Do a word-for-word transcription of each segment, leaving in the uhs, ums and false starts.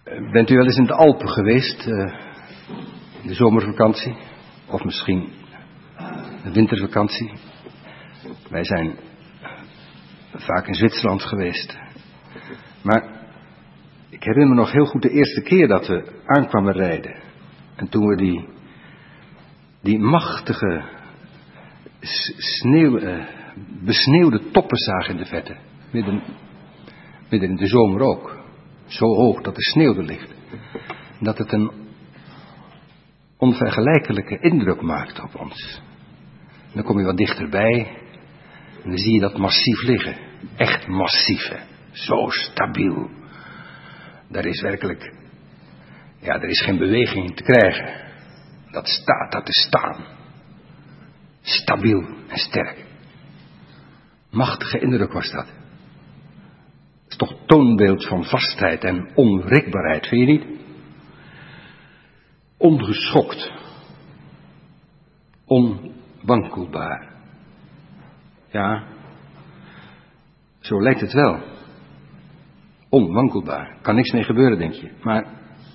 Bent u wel eens in de Alpen geweest, uh, in de zomervakantie? Of misschien de wintervakantie? Wij zijn vaak in Zwitserland geweest. Maar ik herinner me nog heel goed de eerste keer dat we aankwamen rijden. En toen we die, die machtige, sneeuw, uh, besneeuwde toppen zagen in de verte. Midden, midden in de zomer ook. Zo hoog dat de sneeuw er ligt. Dat het een onvergelijkelijke indruk maakt op ons. En dan kom je wat dichterbij. En dan zie je dat massief liggen. Echt massief, hè. Zo stabiel. Daar is werkelijk... Ja, er is geen beweging in te krijgen. Dat staat daar te staan. Stabiel en sterk. Machtige indruk was dat. Het is toch toonbeeld van vastheid en onwrikbaarheid, vind je niet? Ongeschokt. Onwankelbaar. Ja, zo lijkt het wel. Onwankelbaar. Kan niks mee gebeuren, denk je. Maar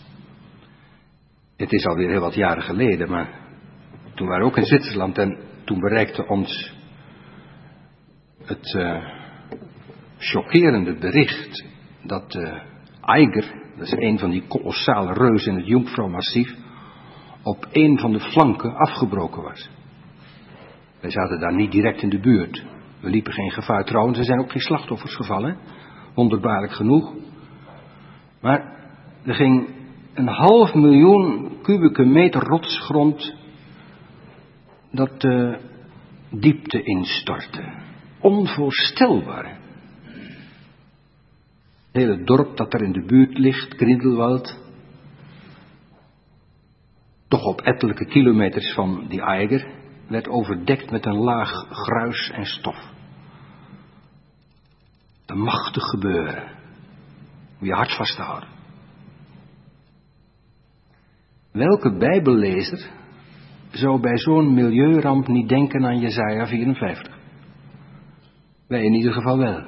het is alweer heel wat jaren geleden, maar toen waren we ook in Zwitserland en toen bereikte ons het uh, chockerende bericht dat de Eiger, dat is een van die kolossale reuzen in het Jungfraumassief, op een van de flanken afgebroken was. Wij zaten daar niet direct in de buurt. We liepen geen gevaar. Trouwens, er zijn ook geen slachtoffers gevallen. Wonderbaarlijk genoeg. Maar er ging een half miljoen kubieke meter rotsgrond dat de diepte instortte. Onvoorstelbaar. Het hele dorp dat er in de buurt ligt, Grindelwald, toch op ettelijke kilometers van die Eiger, werd overdekt met een laag gruis en stof. Een machtig gebeuren. Om je hart vast te houden. Welke bijbellezer zou bij zo'n milieuramp niet denken aan Jesaja vierenvijftig? Wij in ieder geval wel.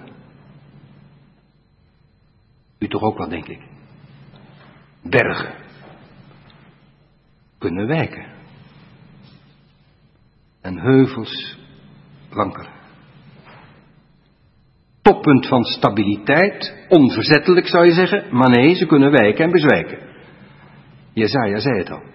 U toch ook wel, denk ik. Bergen kunnen wijken. En heuvels wankelen. Toppunt van stabiliteit, onverzettelijk zou je zeggen, maar nee, ze kunnen wijken en bezwijken. Jesaja zei het al.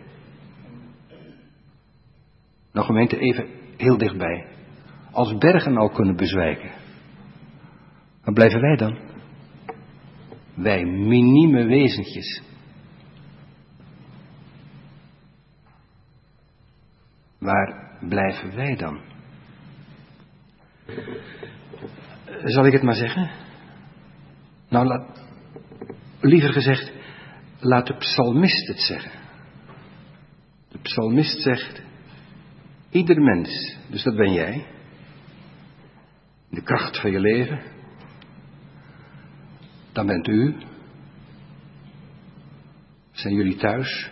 Nou gemeente, even heel dichtbij. Als bergen al kunnen bezwijken, waar blijven wij dan? Wij minieme wezentjes. Waar blijven wij dan? Zal ik het maar zeggen? Nou, laat, liever gezegd, laat de psalmist het zeggen. De psalmist zegt, ieder mens, dus dat ben jij, de kracht van je leven, dan bent u, zijn jullie thuis,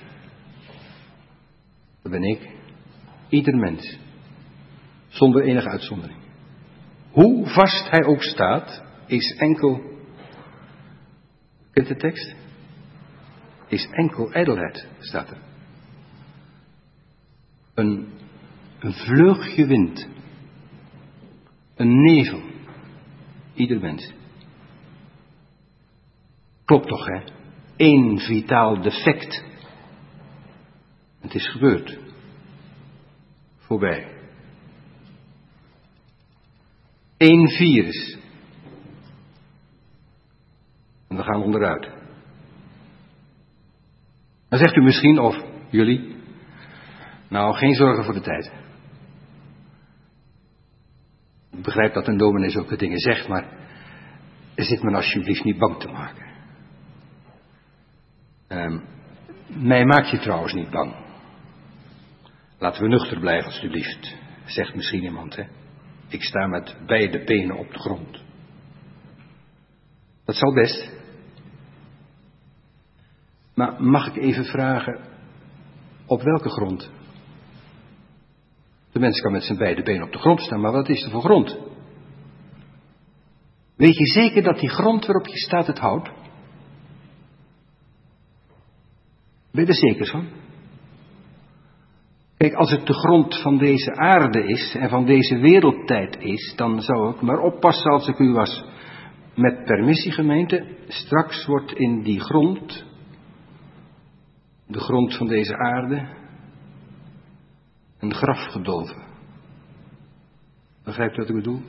dat ben ik, ieder mens, zonder enige uitzondering. Hoe vast hij ook staat, is enkel, kent de tekst? Is enkel ijdelheid, staat er. Een, een vleugje wind. Een nevel. Ieder mens. Klopt toch, hè? Eén vitaal defect. Het is gebeurd. Voorbij. Eén virus. En we gaan onderuit. Dan zegt u misschien, of jullie, nou, geen zorgen voor de tijd. Ik begrijp dat een dominee zulke dingen zegt, maar zit me alsjeblieft niet bang te maken. Um, mij maakt je trouwens niet bang. Laten we nuchter blijven, alsjeblieft, zegt misschien iemand, hè. Ik sta met beide benen op de grond. Dat zal best. Maar mag ik even vragen, op welke grond? De mens kan met zijn beide benen op de grond staan, maar wat is er voor grond? Weet je zeker dat die grond waarop je staat het houdt? Ben je er zeker van? Kijk, als het de grond van deze aarde is en van deze wereldtijd is, dan zou ik maar oppassen als ik u was. Met permissie, gemeente, straks wordt in die grond, de grond van deze aarde, een graf gedolven. Begrijpt u wat ik bedoel?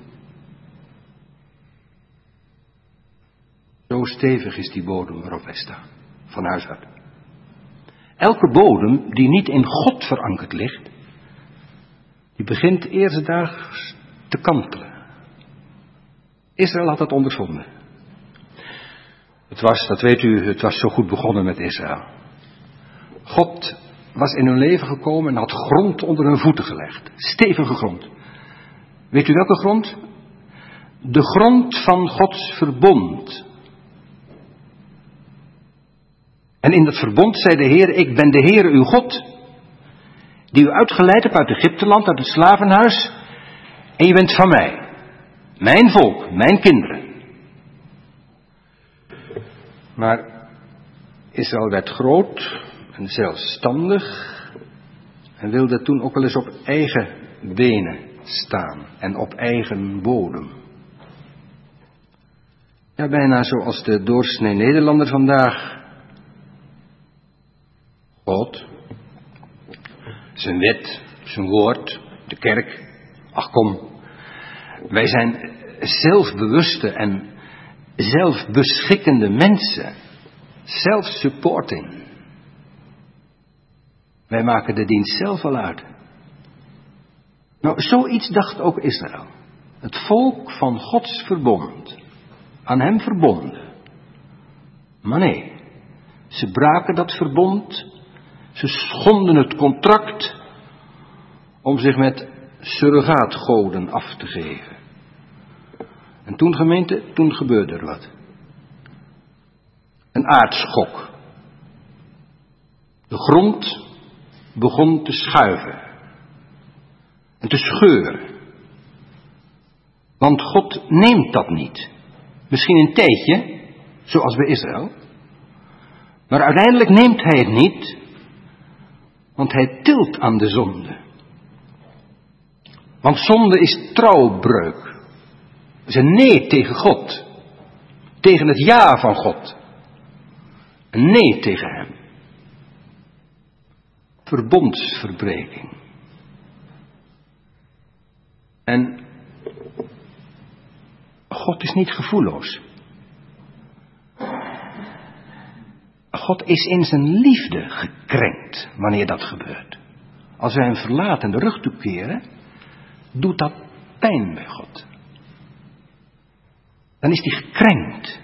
Zo stevig is die bodem waarop wij staan, van huis uit. Elke bodem die niet in God verankerd ligt, die begint eerstdaags te kantelen. Israël had dat ondervonden. Het was, dat weet u, het was zo goed begonnen met Israël. God was in hun leven gekomen en had grond onder hun voeten gelegd. Stevige grond. Weet u welke grond? De grond van Gods verbond. En in dat verbond zei de Heer, ik ben de Heer uw God, die u uitgeleid hebt uit Egypteland, uit het slavenhuis, en je bent van mij. Mijn volk, mijn kinderen. Maar Israël werd groot en zelfstandig en wilde toen ook wel eens op eigen benen staan en op eigen bodem. Ja, bijna zoals de doorsnee Nederlander vandaag. God, zijn wet, zijn woord, de kerk. Ach kom, wij zijn zelfbewuste en zelfbeschikkende mensen. Self-supporting. Wij maken de dienst zelf wel uit. Nou, zoiets dacht ook Israël. Het volk van Gods verbond. Aan hem verbonden. Maar nee, ze braken dat verbond. Ze schonden het contract om zich met surrogaatgoden af te geven. En toen, gemeente, toen gebeurde er wat. Een aardschok. De grond begon te schuiven en te scheuren. Want God neemt dat niet. Misschien een tijdje, zoals bij Israël. Maar uiteindelijk neemt hij het niet, want hij tilt aan de zonde. Want zonde is trouwbreuk. Het is een nee tegen God. Tegen het ja van God. Een nee tegen hem. Verbondsverbreking. En God is niet gevoelloos. God is in zijn liefde gekrenkt wanneer dat gebeurt. Als wij hem verlaten en de rug toekeren, doet dat pijn bij God. Dan is hij gekrenkt.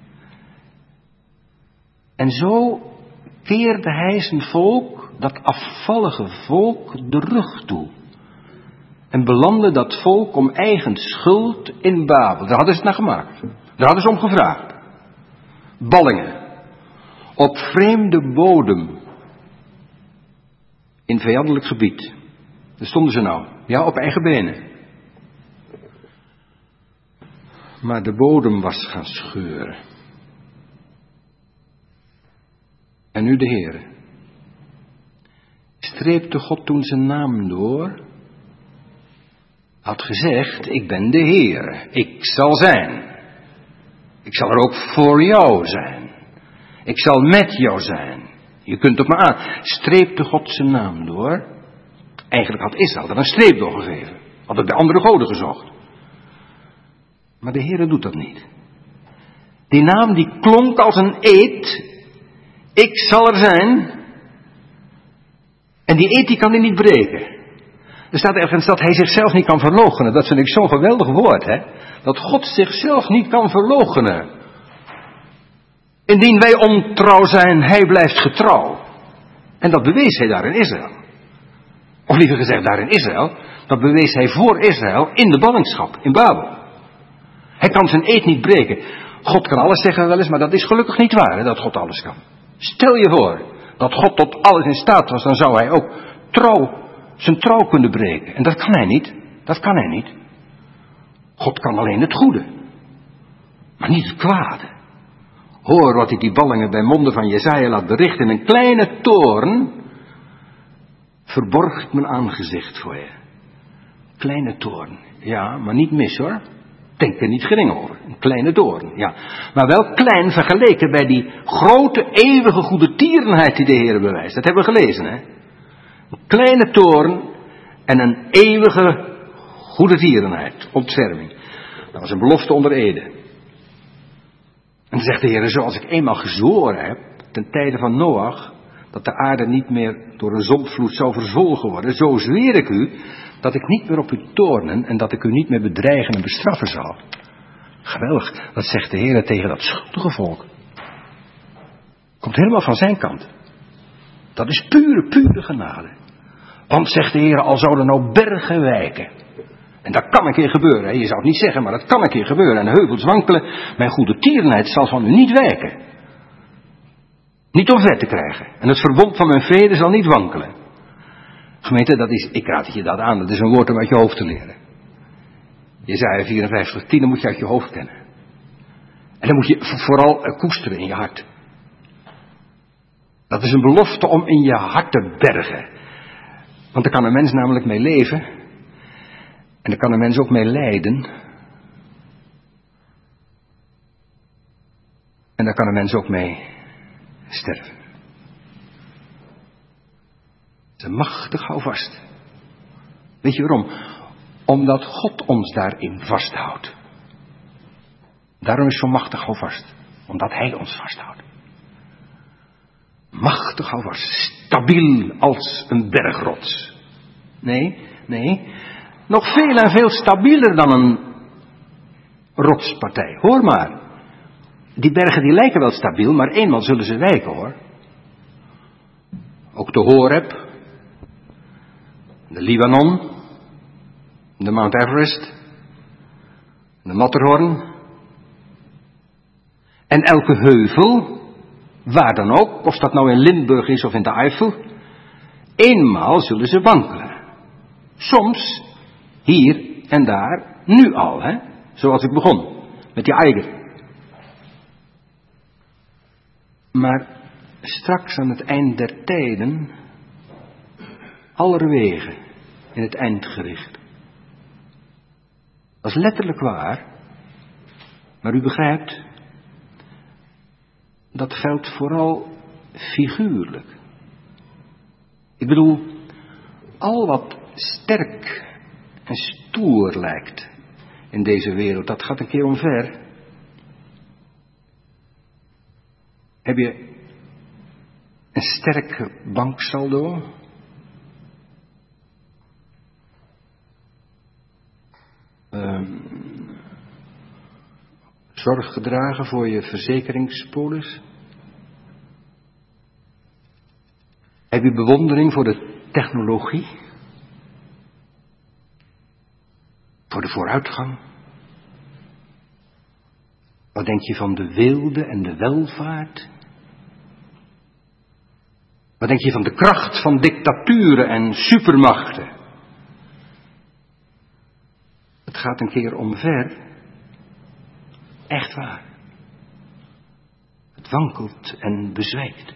En zo keerde hij zijn volk, dat afvallige volk, de rug toe. En belandde dat volk om eigen schuld in Babel. Daar hadden ze het naar gemaakt. Daar hadden ze om gevraagd. Ballingen. Op vreemde bodem. In vijandelijk gebied. Daar stonden ze nou. Ja, op eigen benen. Maar de bodem was gaan scheuren. En nu de Heere. Streepte God toen zijn naam door. Had gezegd, ik ben de Heere. Ik zal zijn. Ik zal er ook voor jou zijn. Ik zal met jou zijn. Je kunt op me aan. Streepte God zijn naam door. Eigenlijk had Israël er een streep door gegeven. Had het bij andere goden gezocht. Maar de Heere doet dat niet. Die naam die klonk als een eed. Ik zal er zijn. En die eed die kan hij niet breken. Er staat ergens dat hij zichzelf niet kan verloochenen. Dat vind ik zo'n geweldig woord, hè. Dat God zichzelf niet kan verloochenen. Indien wij ontrouw zijn, hij blijft getrouw. En dat bewees hij daar in Israël. Of liever gezegd daar in Israël. Dat bewees hij voor Israël in de ballingschap, in Babel. Hij kan zijn eed niet breken. God kan alles zeggen wel eens, maar dat is gelukkig niet waar, hè, dat God alles kan. Stel je voor dat God tot alles in staat was, dan zou hij ook trouw, zijn trouw kunnen breken. En dat kan hij niet. Dat kan hij niet. God kan alleen het goede. Maar niet het kwade. Hoor wat ik die ballingen bij monden van Jesaja laat berichten. Een kleine toorn verborgt mijn aangezicht voor je. Kleine toorn. Ja, maar niet mis hoor. Denk er niet gering over. Een kleine toorn, ja. Maar wel klein vergeleken bij die grote, eeuwige goede tierenheid die de Heer bewijst. Dat hebben we gelezen, hè. Een kleine toorn en een eeuwige goede tierenheid. Ontferming. Dat was een belofte onder ede. En dan zegt de Heer, zoals ik eenmaal gezworen heb, ten tijde van Noach, dat de aarde niet meer door een zondvloed zou verzwolgen worden, zo zweer ik u dat ik niet meer op u toornen en dat ik u niet meer bedreigen en bestraffen zal. Geweldig, dat zegt de Heer tegen dat schuldige volk. Komt helemaal van zijn kant. Dat is pure, pure genade. Want, zegt de Heer, al zouden nou bergen wijken. En dat kan een keer gebeuren. Hè? Je zou het niet zeggen, maar dat kan een keer gebeuren. En de heuvels wankelen. Mijn goede tierenheid zal van u niet wijken. Niet om vet te krijgen. En het verbond van mijn vrede zal niet wankelen. Gemeente, dat is, ik raad je dat aan. Dat is een woord om uit je hoofd te leren. Jesaja vierenvijftig tien, dat moet je uit je hoofd kennen. En dan moet je vooral koesteren in je hart. Dat is een belofte om in je hart te bergen. Want daar kan een mens namelijk mee leven. En daar kan een mens ook mee lijden. En daar kan een mens ook mee sterven. Het is een machtig houvast. Weet je waarom? Omdat God ons daarin vasthoudt. Daarom is het zo machtig houvast. Omdat Hij ons vasthoudt. Machtig houvast. Stabiel als een bergrots. Nee, nee. Nog veel en veel stabieler dan een rotspartij. Hoor maar. Die bergen die lijken wel stabiel, maar eenmaal zullen ze wijken hoor. Ook de Horeb. De Libanon. De Mount Everest. De Matterhorn. En elke heuvel. Waar dan ook. Of dat nou in Limburg is of in de Eifel. Eenmaal zullen ze wankelen. Soms hier en daar, nu al, hè? Zoals ik begon, met die eiger. Maar straks aan het eind der tijden, allerwege in het eindgericht. Dat is letterlijk waar, maar u begrijpt, dat geldt vooral figuurlijk. Ik bedoel, al wat sterk en stoer lijkt in deze wereld, dat gaat een keer omver. Heb je een sterk banksaldo? Um, zorg gedragen voor je verzekeringspolis? Heb je bewondering voor de technologie? Voor de vooruitgang? Wat denk je van de weelde en de welvaart? Wat denk je van de kracht van dictaturen en supermachten? Het gaat een keer omver. Echt waar. Het wankelt en bezwijkt.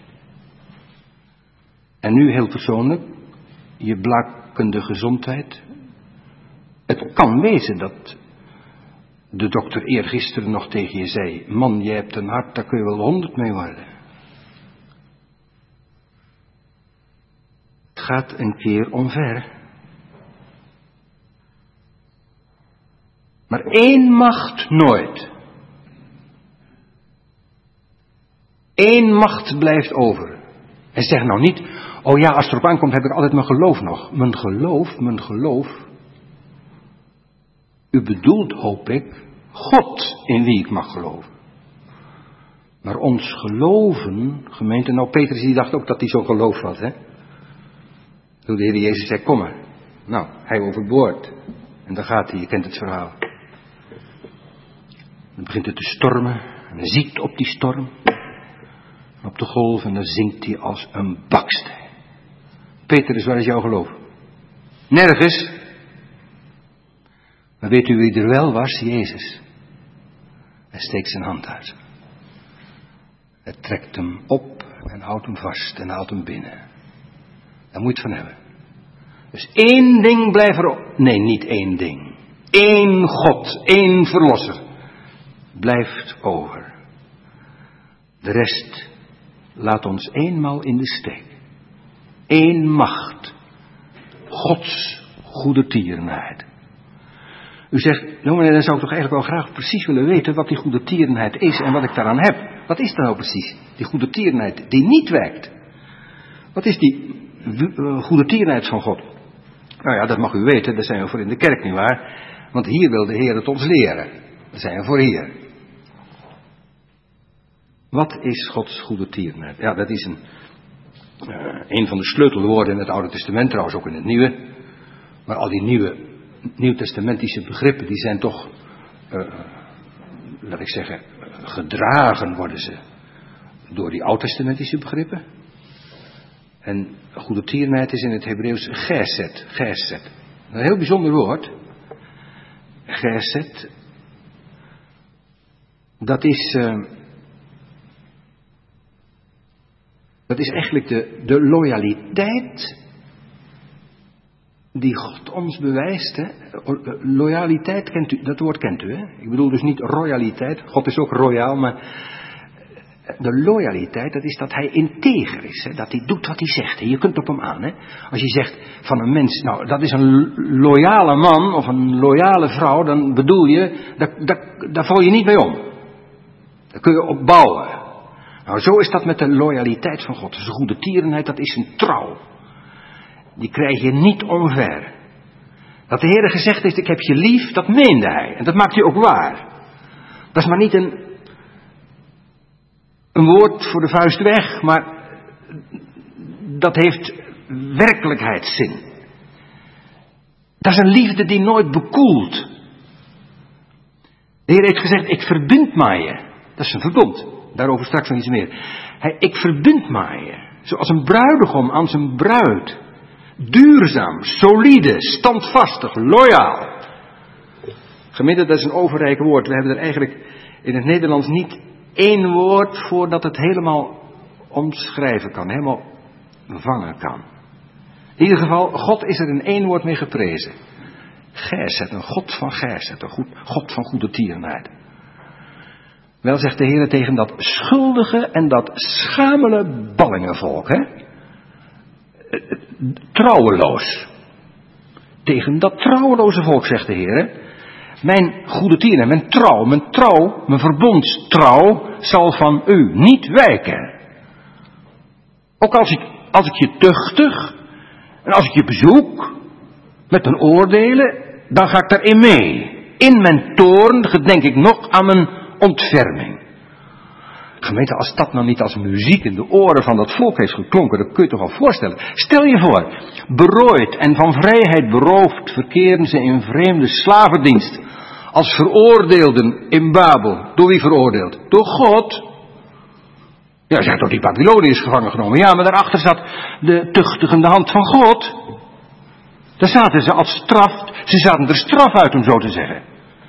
En nu heel persoonlijk, je blakende gezondheid. Het kan wezen dat de dokter eergisteren nog tegen je zei, man, je hebt een hart, daar kun je wel honderd mee worden. Het gaat een keer omver. Maar één macht nooit. Eén macht blijft over. En zeg nou niet, oh ja, als het erop aankomt heb ik altijd mijn geloof nog. Mijn geloof, mijn geloof. U bedoelt, hoop ik, God in wie ik mag geloven. Maar ons geloven, gemeente, nou Petrus die dacht ook dat hij zo'n geloof had, hè. Toen de Heer Jezus zei, kom maar. Nou, hij overboord. En dan gaat hij, je kent het verhaal. Dan begint het te stormen. En hij ziet op die storm. Op de golf en dan zinkt hij als een baksteen. Petrus, waar is jouw geloof? Nergens. Maar weet u wie er wel was? Jezus. Hij steekt zijn hand uit. Het trekt hem op en houdt hem vast en haalt hem binnen. Daar moet je het van hebben. Dus één ding blijft erop. Nee, niet één ding. Eén God, één verlosser blijft over. De rest laat ons eenmaal in de steek. Eén macht. Gods goede tierenheid. U zegt, jongen, dan zou ik toch eigenlijk wel graag precies willen weten wat die goede tierenheid is en wat ik daaraan heb. Wat is dat nou precies? Die goede tierenheid die niet werkt. Wat is die uh, goede tierenheid van God? Nou ja, dat mag u weten, daar zijn we voor in de kerk, nietwaar? Want hier wil de Heer het ons leren. Daar zijn we voor hier. Wat is Gods goede tierenheid? Ja, dat is een, uh, een van de sleutelwoorden in het Oude Testament, trouwens ook in het Nieuwe. Maar al die nieuwe, nieuwtestamentische begrippen, die zijn toch, uh, laat ik zeggen, gedragen worden ze door die oud-testamentische begrippen. En goede tierenheid is in het Hebreeuws gesed, gesed. Een heel bijzonder woord. Gesed. Dat is, uh, dat is eigenlijk de, de loyaliteit die God ons bewijst. Hè? Loyaliteit, kent u, dat woord kent u. Hè? Ik bedoel dus niet royaliteit. God is ook royaal, maar de loyaliteit, dat is dat hij integer is. Hè? Dat hij doet wat hij zegt. Hè? Je kunt op hem aan. Hè? Als je zegt van een mens, nou dat is een loyale man of een loyale vrouw, dan bedoel je, daar, daar, daar val je niet mee om. Daar kun je op bouwen. Nou, zo is dat met de loyaliteit van God. Dus de goede tierenheid, dat is een trouw. Die krijg je niet omver. Dat de Heer gezegd heeft, ik heb je lief, dat meende hij. En dat maakt hij ook waar. Dat is maar niet een, een woord voor de vuist weg, maar dat heeft werkelijkheidszin. Dat is een liefde die nooit bekoelt. De Heer heeft gezegd, ik verbind mij je. Dat is een verbond. Daarover straks nog iets meer. Hij, ik verbind mij je. Zoals een bruidegom aan zijn bruid. Duurzaam, solide, standvastig, loyaal. Gemeente, dat is een overrijk woord. We hebben er eigenlijk in het Nederlands niet één woord voor dat het helemaal omschrijven kan. Helemaal vangen kan. In ieder geval, God is er in één woord mee geprezen. Gesed, een God van gesed, een goed, God van goede tierenheid. Wel zegt de Heer tegen dat schuldige en dat schamele ballingenvolk, hè? Trouweloos. Tegen dat trouweloze volk zegt de Heer, mijn goede tierenheid, mijn trouw, mijn trouw, mijn verbondstrouw zal van u niet wijken. Ook als ik, als ik je tuchtig en als ik je bezoek met een oordelen, dan ga ik daarin mee. In mijn toorn gedenk ik nog aan mijn ontferming. Gemeente, als dat nou niet als muziek in de oren van dat volk heeft geklonken, dat kun je toch wel voorstellen. Stel je voor, berooid en van vrijheid beroofd verkeren ze in vreemde slavendienst. Als veroordeelden in Babel. Door wie veroordeeld? Door God. Ja, zegt toch die Babyloniërs gevangen genomen. Ja, maar daarachter zat de tuchtigende hand van God. Daar zaten ze als straf, ze zaten er straf uit om zo te zeggen.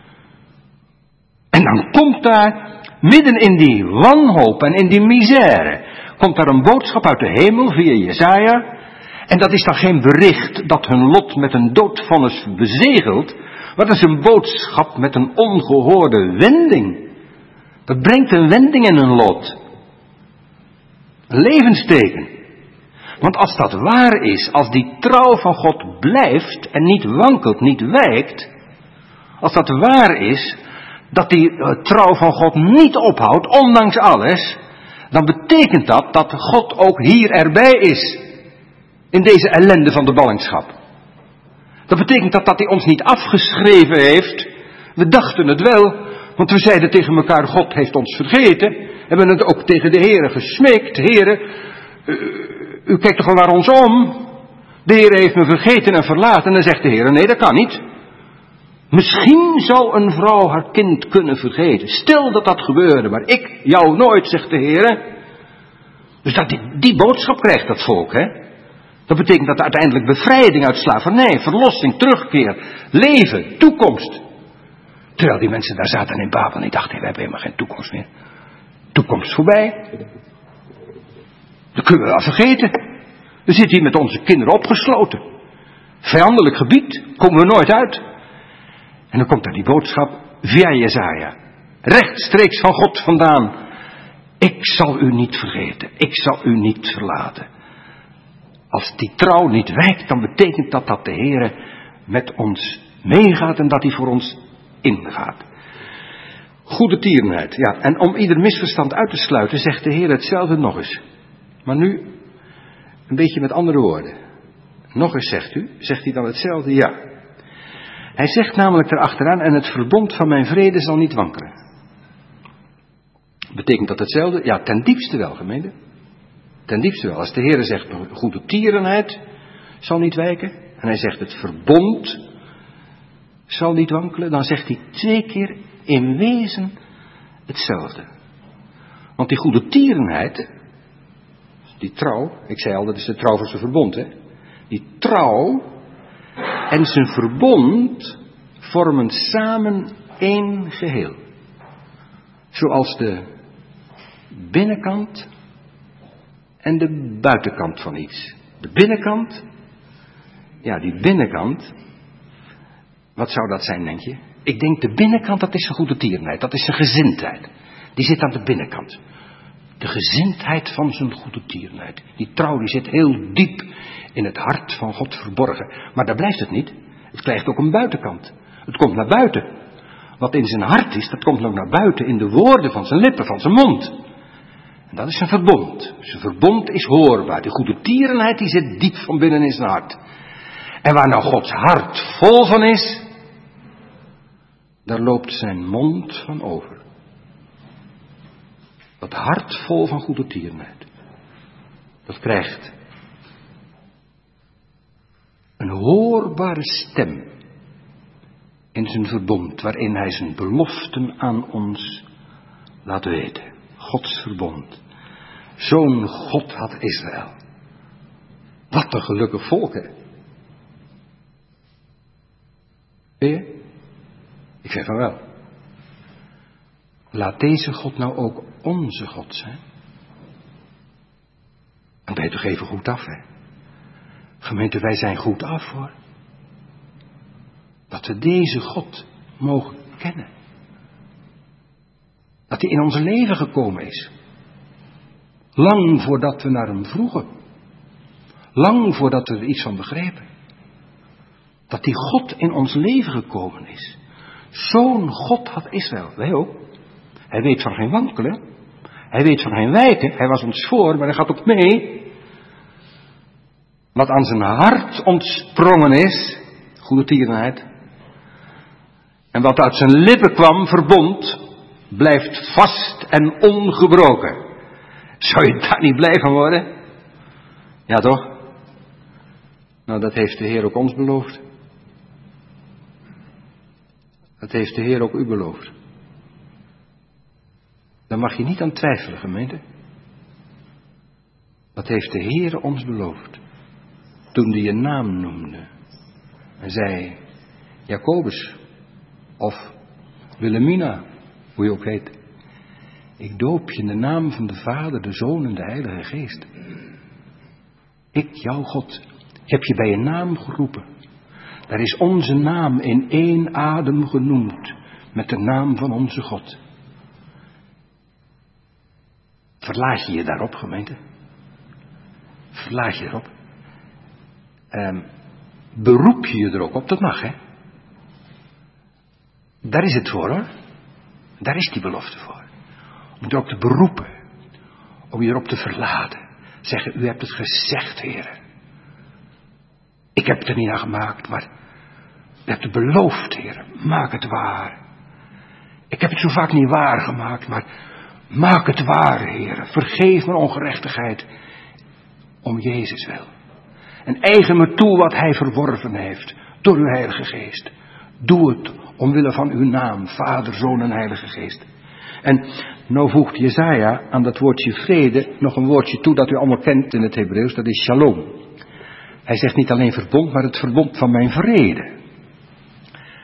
En dan komt daar, midden in die wanhoop en in die misère, komt daar een boodschap uit de hemel via Jesaja. En dat is dan geen bericht dat hun lot met een doodvonnis bezegelt, maar dat is een boodschap met een ongehoorde wending. Dat brengt een wending in hun lot. Een levensteken. Want als dat waar is, als die trouw van God blijft en niet wankelt, niet wijkt, als dat waar is, dat die uh, trouw van God niet ophoudt, ondanks alles, dan betekent dat dat God ook hier erbij is. In deze ellende van de ballingschap. Dat betekent dat dat hij ons niet afgeschreven heeft. We dachten het wel, want we zeiden tegen elkaar, God heeft ons vergeten. Hebben het ook tegen de Heere gesmeekt. Heere, u, u kijkt toch wel naar ons om. De Heere heeft me vergeten en verlaten. En dan zegt de Heere, nee, dat kan niet. Misschien zou een vrouw haar kind kunnen vergeten. Stel dat dat gebeurde, maar ik jou nooit, zegt de Heere. Dus dat die, die boodschap krijgt dat volk, hè. Dat betekent dat uiteindelijk bevrijding uit slavernij, verlossing, terugkeer, leven, toekomst. Terwijl die mensen daar zaten in Babel en die dachten, we hebben helemaal geen toekomst meer. toekomst voorbij. Dat kunnen we wel vergeten. We zitten hier met onze kinderen opgesloten. Vijandelijk gebied, komen we nooit uit. En dan komt er die boodschap via Jesaja. Rechtstreeks van God vandaan. Ik zal u niet vergeten. Ik zal u niet verlaten. Als die trouw niet wijkt, dan betekent dat dat de Heere met ons meegaat en dat hij voor ons ingaat. Goede tierenheid. Ja, en om ieder misverstand uit te sluiten, zegt de Heer hetzelfde nog eens. Maar nu een beetje met andere woorden. Nog eens zegt u, zegt hij dan hetzelfde? Ja. Hij zegt namelijk erachteraan, en het verbond van mijn vrede zal niet wankelen. Betekent dat hetzelfde? Ja, ten diepste wel, gemeente. Ten diepste wel. Als de Heer zegt, goede tierenheid zal niet wijken. En hij zegt, het verbond zal niet wankelen. Dan zegt hij twee keer in wezen hetzelfde. Want die goede tierenheid, die trouw, ik zei al, dat is de trouw van zijn verbond, hè. Die trouw en zijn verbond vormen samen één geheel. Zoals de binnenkant en de buitenkant van iets. De binnenkant, ja, die binnenkant, wat zou dat zijn, denk je? Ik denk de binnenkant, dat is zijn goede tierenheid, dat is zijn gezindheid. Die zit aan de binnenkant. De gezindheid van zijn goede tierenheid. Die trouw die zit heel diep in het hart van God verborgen. Maar daar blijft het niet. Het krijgt ook een buitenkant. Het komt naar buiten. Wat in zijn hart is, dat komt ook naar buiten in de woorden van zijn lippen, van zijn mond. En dat is zijn verbond. Zijn verbond is hoorbaar. Die goede tierenheid die zit diep van binnen in zijn hart. En waar nou Gods hart vol van is, daar loopt zijn mond van over. Dat hart vol van goede tierenheid. Dat krijgt een hoorbare stem in zijn verbond, waarin hij zijn beloften aan ons laat weten. Gods verbond. Zo'n God had Israël. Wat een gelukkig volk, hè? Weet je? Ik zeg van wel. Laat deze God nou ook onze God zijn. Dan ben je toch even goed af, hè? Gemeente, wij zijn goed af, hoor. Dat we deze God mogen kennen. Dat hij in ons leven gekomen is. Lang voordat we naar hem vroegen. Lang voordat we er iets van begrepen. Dat die God in ons leven gekomen is. Zo'n God had Israël. Wij ook. Hij weet van geen wankelen. Hij weet van geen wijken. Hij was ons voor, maar hij gaat ook mee. Wat aan zijn hart ontsprongen is. Goede tierenheid. En wat uit zijn lippen kwam, verbond. Blijft vast en ongebroken. Zou je daar niet blij van worden? Ja toch? Nou, dat heeft de Heer ook ons beloofd. Dat heeft de Heer ook u beloofd. Daar mag je niet aan twijfelen, gemeente. Dat heeft de Heer ons beloofd. Toen hij je naam noemde. En zei, Jacobus. Of Wilhelmina, hoe je ook heet. Ik doop je in de naam van de Vader, de Zoon en de Heilige Geest. Ik, jouw God, heb je bij je naam geroepen. Daar is onze naam in één adem genoemd. Met de naam van onze God. Verlaat je je daarop, gemeente? Verlaat je erop? Um, beroep je je er ook op? Dat mag, hè? Daar is het voor, hoor. Daar is die belofte voor. Om je erop te beroepen. Om je erop te verlaten. Zeggen, u hebt het gezegd, Heer. Ik heb het er niet aan gemaakt, maar u hebt het beloofd, Heer. Maak het waar. Ik heb het zo vaak niet waar gemaakt, maar maak het waar, Heer. Vergeef mijn ongerechtigheid. Om Jezus wil. En eigen me toe wat Hij verworven heeft. Door uw Heilige Geest. Doe het omwille van uw naam. Vader, Zoon en Heilige Geest. En nou voegt Jesaja aan dat woordje vrede nog een woordje toe dat u allemaal kent in het Hebreeuws. Dat is shalom. Hij zegt niet alleen verbond, maar het verbond van mijn vrede.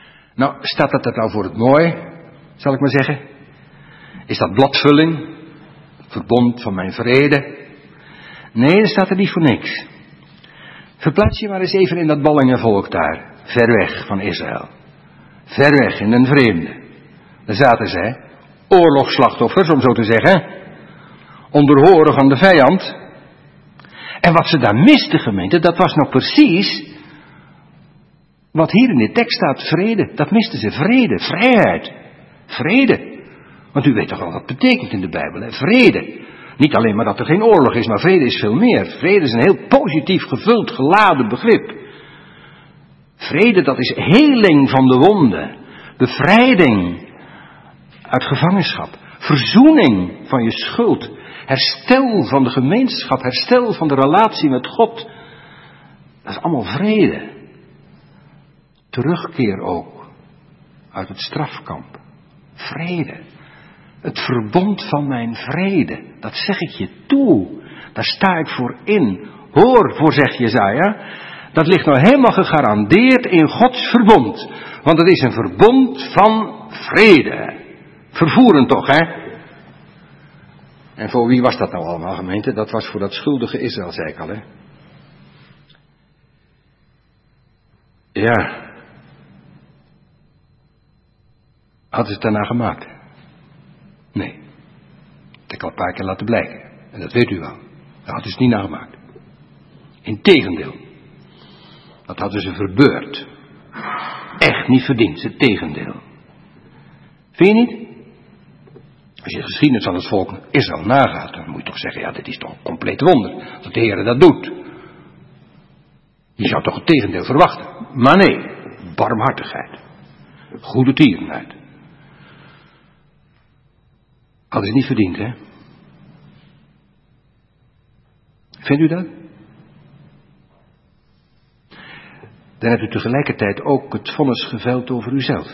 Nou, staat dat er nou voor het mooi, zal ik maar zeggen? Is dat bladvulling? verbond van mijn vrede. Nee, dat staat er niet voor niks. Verplaats je maar eens even in dat ballingenvolk daar, ver weg van Israël. Ver weg in den vreemde. Daar zaten zij, oorlogsslachtoffers, om zo te zeggen, onderhorig aan de vijand. En wat ze daar misten, gemeente, dat was nou precies wat hier in de tekst staat, vrede. Dat misten ze, vrede, vrijheid, vrede. Want u weet toch wel wat het betekent in de Bijbel, hè? Vrede. Niet alleen maar dat er geen oorlog is, maar vrede is veel meer. Vrede is een heel positief gevuld, geladen begrip. Vrede, dat is heling van de wonden, bevrijding uit gevangenschap, verzoening van je schuld, herstel van de gemeenschap, herstel van de relatie met God. Dat is allemaal vrede. Terugkeer ook uit het strafkamp. Vrede. Het verbond van mijn vrede. Dat zeg ik je toe. Daar sta ik voor in. Hoor, voor zegt Jesaja. Dat ligt nou helemaal gegarandeerd in Gods verbond. Want het is een verbond van vrede. Vervoerend toch, hè? En voor wie was dat nou allemaal, gemeente? Dat was voor dat schuldige Israël, zei ik al, hè? Ja. Hadden ze het daarna gemaakt? Nee. Dat heb ik al een paar keer laten blijken. En dat weet u wel. Dat hadden ze niet nagemaakt. Integendeel. Dat hadden ze verbeurd. Echt niet verdiend. Het tegendeel. Vind je niet? Als je de geschiedenis van het volk Israël nagaat, dan moet je toch zeggen, ja, dit is toch een compleet wonder. Dat de Heer dat doet. Je zou toch het tegendeel verwachten. Maar nee. Barmhartigheid. Goede tierenheid. Hadden ze niet verdiend, hè? Vindt u dat? Dan hebt u tegelijkertijd ook het vonnis geveld over uzelf.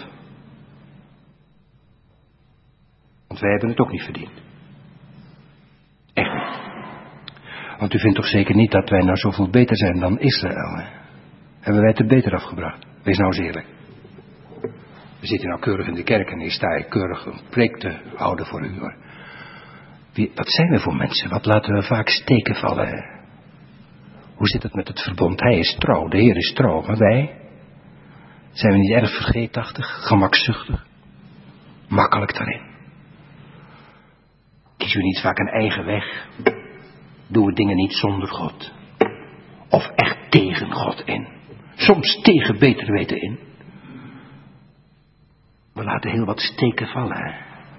Want wij hebben het ook niet verdiend. Echt niet. Want u vindt toch zeker niet dat wij nou zoveel beter zijn dan Israël, hè? Hebben wij het er beter afgebracht? Wees nou eens eerlijk. We zitten nou keurig in de kerk en hier sta ik keurig een preek te houden voor u, hoor. Wie, wat zijn we voor mensen? Wat laten we vaak steken vallen, hè? Hoe zit het met het verbond? Hij is trouw, de Heer is trouw, maar wij? Zijn we niet erg vergeetachtig, gemakzuchtig? Makkelijk daarin. Kiezen we niet vaak een eigen weg? Doen we dingen niet zonder God? Of echt tegen God in? Soms tegen beter weten in? We laten heel wat steken vallen, hè?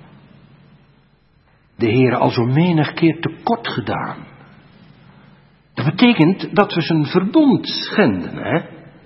De Heer al zo menig keer tekort gedaan. Dat betekent dat we zijn verbond schenden, hè?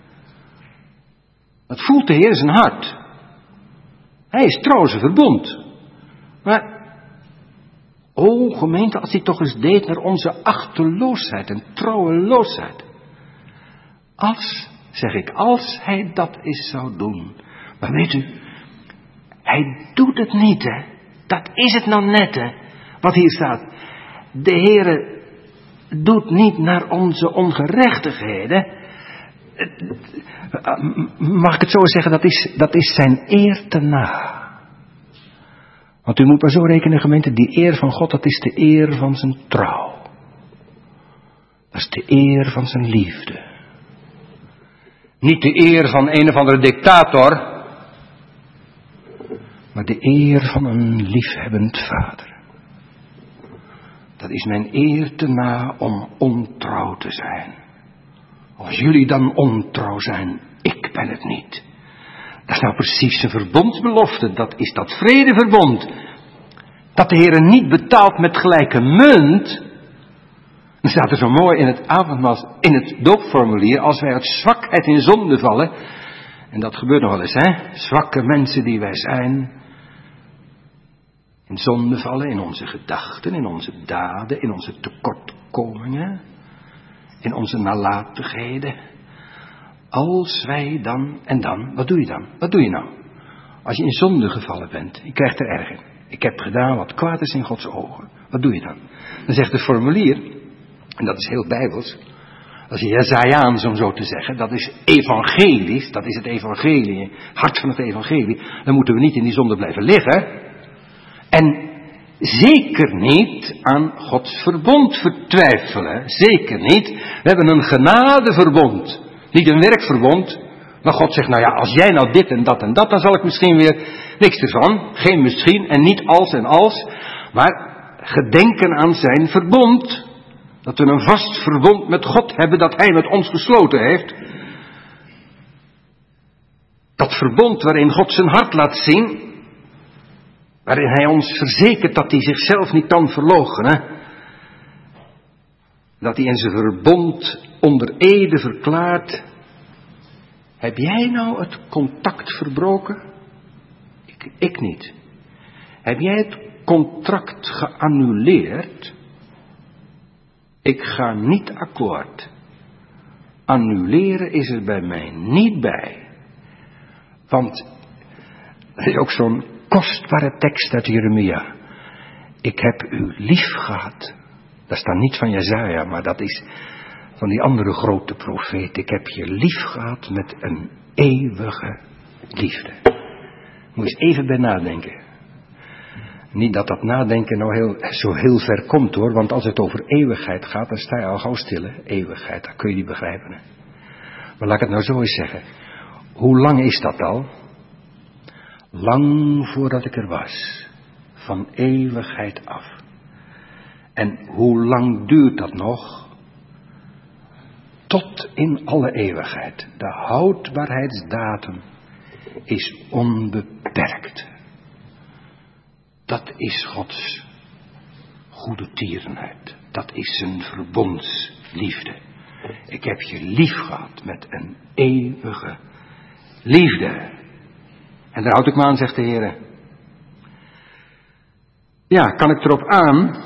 Dat voelt de Heer in zijn hart. Hij is trouw zijn verbond. Maar, o gemeente, als hij toch eens deed naar onze achterloosheid en trouweloosheid. Als, zeg ik, als hij dat eens zou doen. Maar weet u, hij doet het niet, hè. Dat is het nou net, hè. Wat hier staat. De Heere doet niet naar onze ongerechtigheden. Mag ik het zo zeggen, dat is, dat is zijn eer te na. Want u moet maar zo rekenen, gemeente, die eer van God, dat is de eer van zijn trouw. Dat is de eer van zijn liefde. Niet de eer van een of andere dictator, maar de eer van een liefhebbend vader. Dat is mijn eer te na om ontrouw te zijn. Als jullie dan ontrouw zijn, ik ben het niet. Dat is nou precies zijn verbondsbelofte. Dat is dat vredeverbond. Dat de Heer niet betaalt met gelijke munt. Dan staat er zo mooi in het avondmaal, in het doopformulier, als wij uit zwakheid in zonde vallen. En dat gebeurt nog wel eens, hè. Zwakke mensen die wij zijn. In zonde vallen, in onze gedachten, in onze daden, in onze tekortkomingen, in onze nalatigheden. Als wij dan, en dan, wat doe je dan? Wat doe je nou? Als je in zonde gevallen bent, je krijgt er erg in. Ik heb gedaan wat kwaad is in Gods ogen. Wat doe je dan? Dan zegt de formulier, en dat is heel bijbels, als je Jesajaans om zo te zeggen, dat is evangelisch, dat is het evangelie, hart van het evangelie, dan moeten we niet in die zonde blijven liggen. En zeker niet aan Gods verbond vertwijfelen. Zeker niet. We hebben een genadeverbond. Niet een werkverbond. Maar God zegt, nou ja, als jij nou dit en dat en dat, dan zal ik misschien weer niks ervan. Geen misschien en niet als en als. Maar gedenken aan zijn verbond. Dat we een vast verbond met God hebben, dat hij met ons gesloten heeft. Dat verbond waarin God zijn hart laat zien. Waarin hij ons verzekert dat hij zichzelf niet kan verloochenen. Dat hij in zijn verbond onder ede verklaart. Heb jij nou het contact verbroken? Ik, ik niet. Heb jij het contract geannuleerd? Ik ga niet akkoord. Annuleren is er bij mij niet bij. Want er is ook zo'n kostbare tekst uit Jeremia. Ik heb u lief gehad. Dat staat niet van Jesaja, maar dat is van die andere grote profeet. Ik heb je lief gehad met een eeuwige liefde. Moet je eens even bij nadenken. Niet dat dat nadenken nou heel, zo heel ver komt hoor, want als het over eeuwigheid gaat, dan sta je al gauw stil. Hè? Eeuwigheid, dat kun je niet begrijpen. Hè? Maar laat ik het nou zo eens zeggen. Hoe lang is dat al? Lang voordat ik er was. Van eeuwigheid af. En hoe lang duurt dat nog? Tot in alle eeuwigheid. De houdbaarheidsdatum is onbeperkt. Dat is Gods goede tierenheid. Dat is zijn verbondsliefde. Ik heb je lief gehad met een eeuwige liefde. En daar houd ik me aan, zegt de Heer. Ja, kan ik erop aan?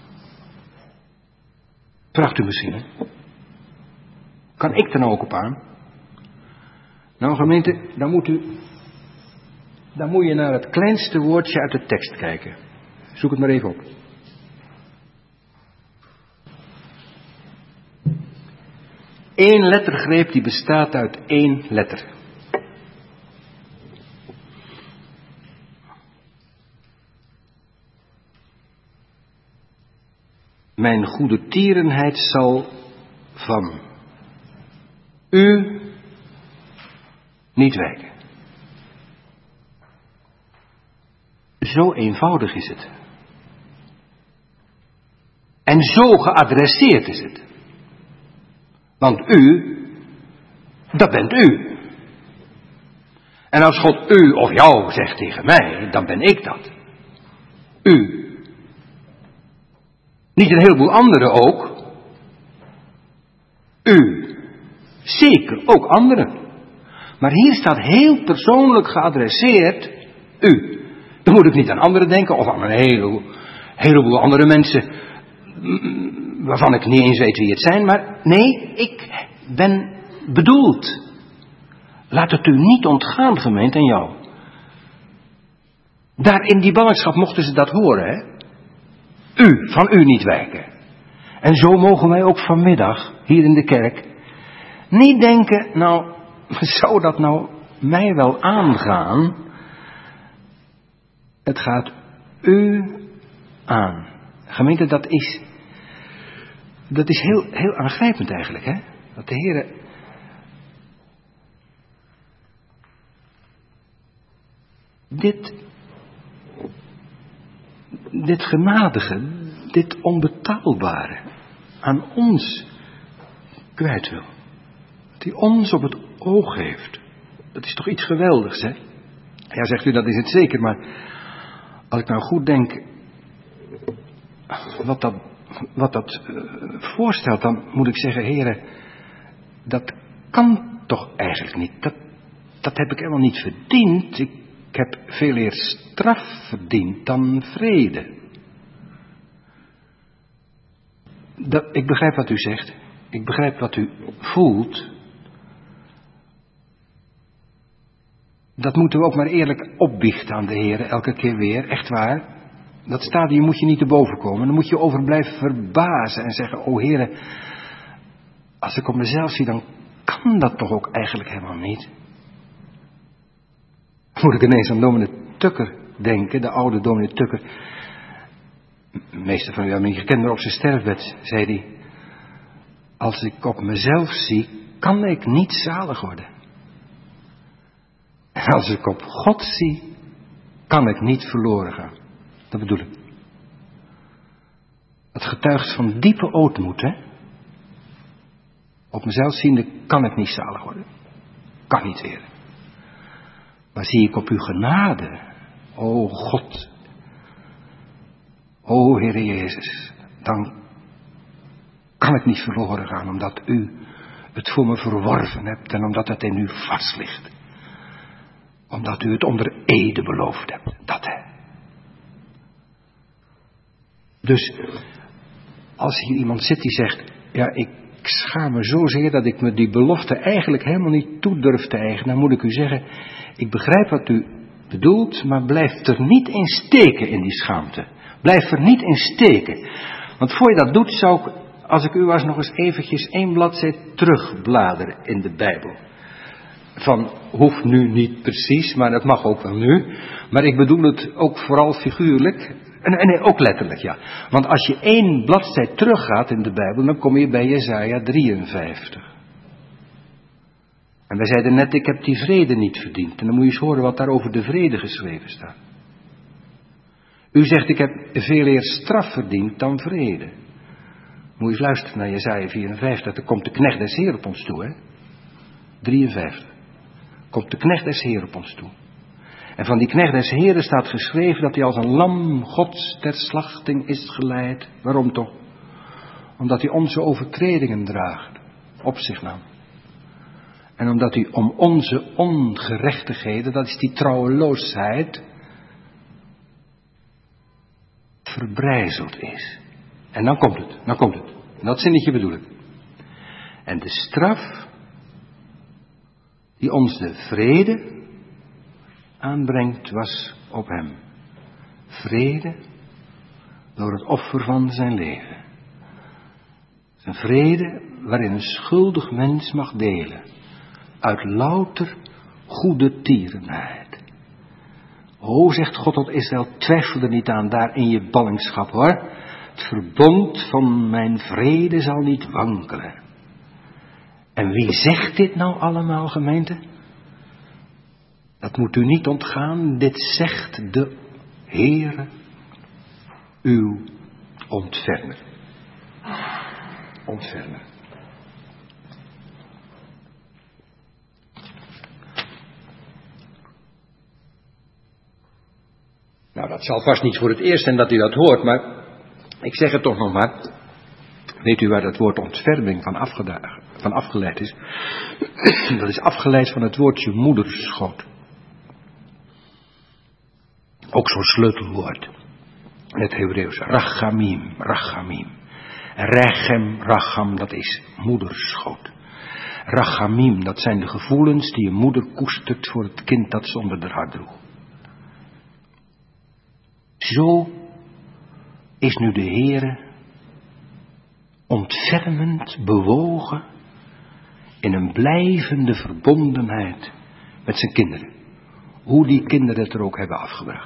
Vraagt u misschien, hè? Kan ik er nou ook op aan? Nou, gemeente, dan moet u... Dan moet je naar het kleinste woordje uit de tekst kijken. Zoek het maar even op. Eén lettergreep die bestaat uit één letter. Mijn goede tierenheid zal van u niet wijken. Zo eenvoudig is het. En zo geadresseerd is het. Want u, dat bent u. En als God u of jou zegt tegen mij, dan ben ik dat. U. Niet een heleboel anderen ook. U. Zeker ook anderen. Maar hier staat heel persoonlijk geadresseerd u. Dan moet ik niet aan anderen denken of aan een heleboel, heleboel andere mensen waarvan ik niet eens weet wie het zijn. Maar nee, ik ben bedoeld. Laat het u niet ontgaan, gemeente, en jou. Daar in die ballingschap mochten ze dat horen, hè. U, van u niet wijken. En zo mogen wij ook vanmiddag, hier in de kerk, niet denken, nou, zou dat nou mij wel aangaan? Het gaat u aan. Gemeente, dat is, dat is heel, heel aangrijpend eigenlijk, hè. Dat de Heer dit, dit genadige, dit onbetaalbare aan ons kwijt wil. Dat hij ons op het oog heeft. Dat is toch iets geweldigs, hè? Ja, zegt u, dat is het zeker, maar als ik nou goed denk wat dat, wat dat uh, voorstelt, dan moet ik zeggen, heren, dat kan toch eigenlijk niet. Dat, dat heb ik helemaal niet verdiend. Ik heb veel eer straf verdiend dan vrede. Dat, ik begrijp wat u zegt. Ik begrijp wat u voelt. Dat moeten we ook maar eerlijk opbiechten aan de Heer, elke keer weer, echt waar. Dat stadium moet je niet te boven komen. Dan moet je over blijven verbazen en zeggen, o Heer, als ik op mezelf zie, dan kan dat toch ook eigenlijk helemaal niet. Moet ik ineens aan dominee Tukker denken, de oude dominee Tukker. De meeste van u hebben hem gekend, maar op zijn sterfbed zei hij: als ik op mezelf zie, kan ik niet zalig worden. En als ik op God zie, kan ik niet verloren gaan. Dat bedoel ik. Het getuigt van diepe ootmoed, hè. Op mezelf ziende kan ik niet zalig worden. Kan niet weer. Maar zie ik op uw genade, o God, o Heere Jezus, dan kan ik niet verloren gaan, omdat u het voor me verworven hebt en omdat het in u vast ligt. Omdat u het onder ede beloofd hebt. Dat hè. Dus als hier iemand zit die zegt: ja, ik schaam me zozeer dat ik me die belofte eigenlijk helemaal niet toe durf te eigenen, dan moet ik u zeggen: ik begrijp wat u bedoelt, maar blijf er niet in steken in die schaamte. Blijf er niet in steken. Want voor je dat doet, zou ik, als ik u was, nog eens eventjes één bladzijde terugbladeren in de Bijbel. Van, hoeft nu niet precies, maar dat mag ook wel nu. Maar ik bedoel het ook vooral figuurlijk. En, en nee, ook letterlijk, ja. Want als je één bladzijde teruggaat in de Bijbel, dan kom je bij Jesaja drieënvijftig. En wij zeiden net: ik heb die vrede niet verdiend. En dan moet je eens horen wat daar over de vrede geschreven staat. U zegt: ik heb veel eer straf verdiend dan vrede. Moet je eens luisteren naar Jesaja vierenvijftig. Er komt de knecht des Heer op ons toe, hè. drieënvijftig. Komt de knecht des Heer op ons toe. En van die knecht des Heeren staat geschreven dat hij als een lam Gods ter slachting is geleid. Waarom toch? Omdat hij onze overtredingen draagt, op zich nam. En omdat hij om onze ongerechtigheden, dat is die trouweloosheid, verbrijzeld is. En dan komt het, dan komt het. En dat zinnetje bedoel ik. En de straf die ons de vrede aanbrengt, was op hem. Vrede door het offer van zijn leven. Een vrede waarin een schuldig mens mag delen. Uit louter goede tierenheid. O, zegt God tot Israël, twijfel er niet aan daar in je ballingschap, hoor. Het verbond van mijn vrede zal niet wankelen. En wie zegt dit nou allemaal, gemeente? Dat moet u niet ontgaan. Dit zegt de Heere, uw ontfermer. Ontfermer. Nou, dat zal vast niet voor het eerst zijn dat u dat hoort, maar ik zeg het toch nog maar. Weet u waar dat woord ontferming van, afgeda- van afgeleid is? Dat is afgeleid van het woordje moederschoot. Ook zo'n sleutelwoord. In het Hebreeuws. Rachamim, rachamim. Rechem, racham, dat is moederschoot. Rachamim, dat zijn de gevoelens die een moeder koestert voor het kind dat ze onder haar hart droeg. Zo is nu de Heere ontfermend bewogen in een blijvende verbondenheid met zijn kinderen. Hoe die kinderen het er ook hebben afgebracht.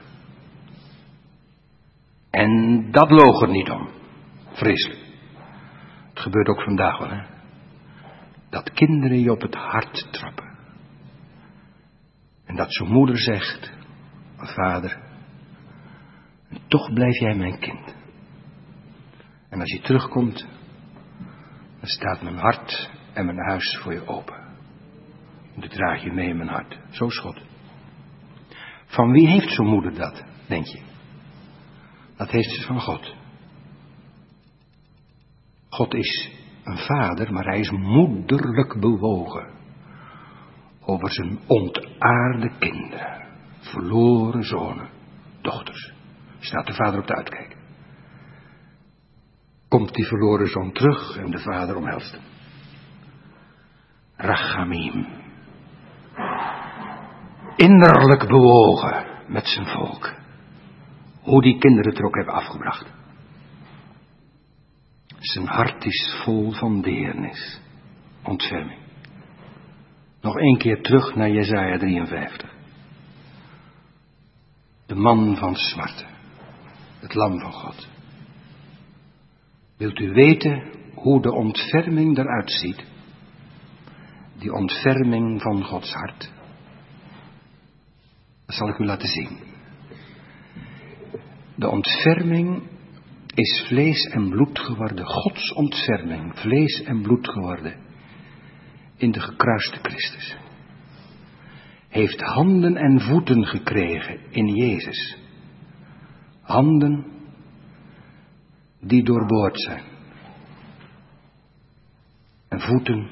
En dat loog er niet om. Vreselijk. Het gebeurt ook vandaag wel, hè. Dat kinderen je op het hart trappen. En dat zo'n moeder zegt: vader, toch blijf jij mijn kind. En als je terugkomt, dan staat mijn hart en mijn huis voor je open. Ik draag je mee in mijn hart. Zo is God. Van wie heeft zo'n moeder dat, denk je? Dat heeft ze van God. God is een vader, maar hij is moederlijk bewogen over zijn ontaarde kinderen, verloren zonen, dochters. Staat de vader op de uitkijk. Komt die verloren zoon terug en de vader omhelst hem. Rachamim. Innerlijk bewogen met zijn volk. Hoe die kinderen het er ook hebben afgebracht. Zijn hart is vol van deernis. Ontferming. Nog één keer terug naar Jesaja drieënvijftig. De man van smarte. Het lam van God. Wilt u weten hoe de ontferming eruit ziet? Die ontferming van Gods hart. Dat zal ik u laten zien. De ontferming is vlees en bloed geworden. Gods ontferming, vlees en bloed geworden. In de gekruiste Christus. Heeft handen en voeten gekregen in Jezus. Handen die doorboord zijn. En voeten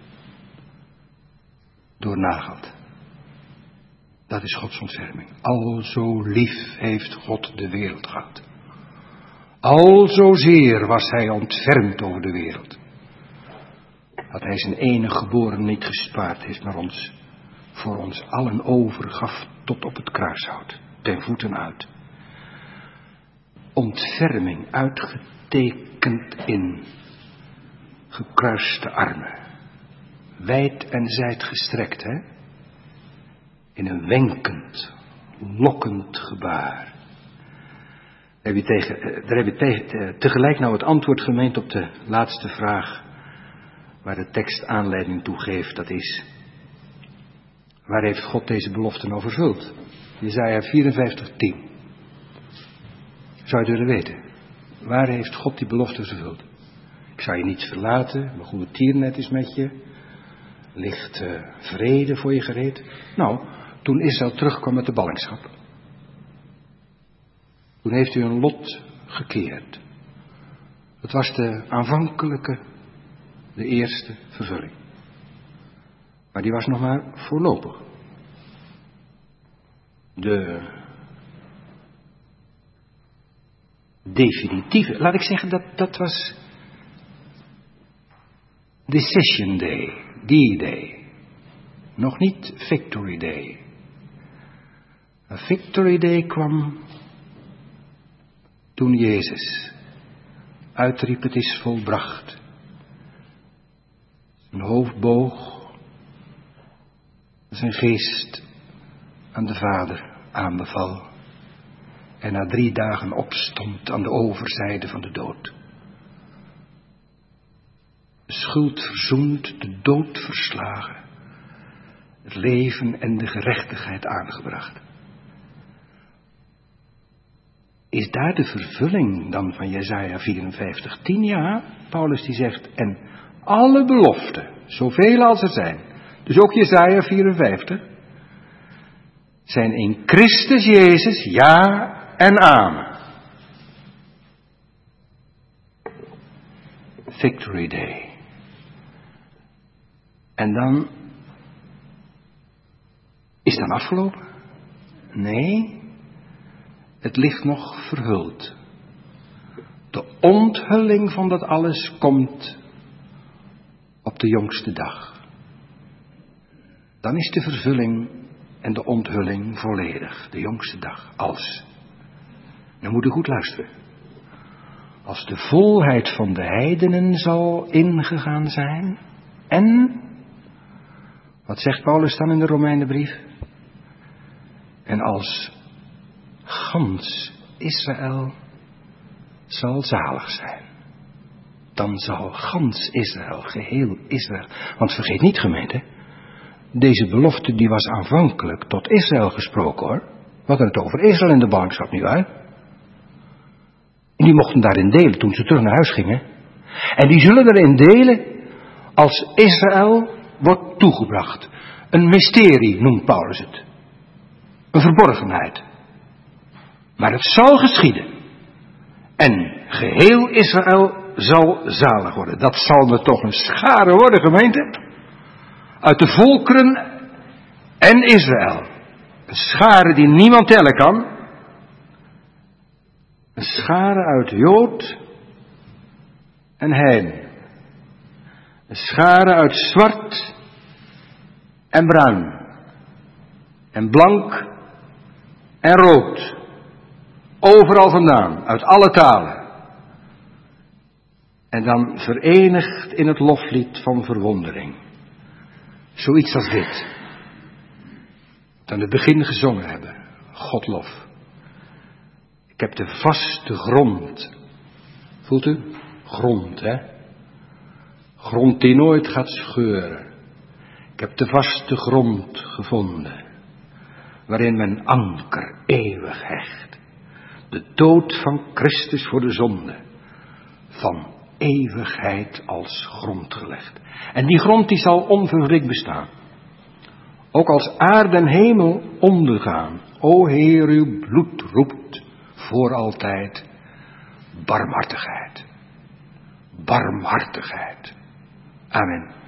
doornageld. Dat is Gods ontferming. Al zo lief heeft God de wereld gehad. Al zozeer was hij ontfermd over de wereld. Dat hij zijn enige geboren niet gespaard heeft, maar ons voor ons allen overgaf tot op het kruishout, ten voeten uit. Ontferming uitgetekend in gekruiste armen. Wijd en zijd gestrekt, hè? In een wenkend, lokkend gebaar. Daar heb je, tegen, daar heb je tegen, tegelijk nou het antwoord gemeend op de laatste vraag waar de tekst aanleiding toe geeft. Dat is, waar heeft God deze beloften over vervuld? Jesaja vierenvijftig tien. Zou je willen weten? Waar heeft God die beloften vervuld? Ik zou je niets verlaten, mijn goede tiernet is met je. Ligt uh, vrede voor je gereed? Nou, toen Israël terugkwam met de ballingschap. Toen heeft u een lot gekeerd. Het was de aanvankelijke, de eerste vervulling. Maar die was nog maar voorlopig. De definitieve, laat ik zeggen, dat, dat was Decision Day, D-Day. Nog niet Victory Day. A Victory Day kwam toen Jezus uitriep, het is volbracht. Zijn hoofd boog, zijn geest aan de Vader aanbeval en na drie dagen opstond aan de overzijde van de dood. De schuld verzoend, de dood verslagen, het leven en de gerechtigheid aangebracht. Is daar de vervulling dan van Jesaja vierenvijftig tien? Ja, Paulus die zegt, en alle beloften, zoveel als er zijn, dus ook Jesaja vierenvijftig, zijn in Christus Jezus ja en amen. Victory Day. En dan is dan afgelopen? Nee, het ligt nog verhuld. De onthulling van dat alles komt op de jongste dag. Dan is de vervulling en de onthulling volledig. De jongste dag. Als. Dan moet u goed luisteren. Als de volheid van de heidenen zal ingegaan zijn. En, wat zegt Paulus dan in de Romeinenbrief? En als gans Israël zal zalig zijn. Dan zal gans Israël, geheel Israël. Want vergeet niet, gemeente, deze belofte die was aanvankelijk tot Israël gesproken, hoor. We hadden het over Israël in de ballingschap nu, hè. En die mochten daarin delen toen ze terug naar huis gingen. En die zullen erin delen als Israël wordt toegebracht. Een mysterie noemt Paulus het. Een verborgenheid. Maar het zal geschieden. En geheel Israël zal zalig worden. Dat zal me toch een schare worden, gemeente. Uit de volkeren en Israël. Een schare die niemand tellen kan. Een schare uit Jood en Heiden. Een schare uit zwart en bruin. En blank en rood. Overal vandaan, uit alle talen. En dan verenigd in het loflied van verwondering. Zoiets als dit. Dat aan het begin gezongen hebben. Godlof. Ik heb de vaste grond. Voelt u? grond, hè. Grond die nooit gaat scheuren. Ik heb de vaste grond gevonden, waarin mijn anker eeuwig hecht. De dood van Christus voor de zonde, van eeuwigheid als grond gelegd. En die grond die zal onverwrikt bestaan. Ook als aarde en hemel ondergaan. O Heer, uw bloed roept voor altijd barmhartigheid. Barmhartigheid. Amen.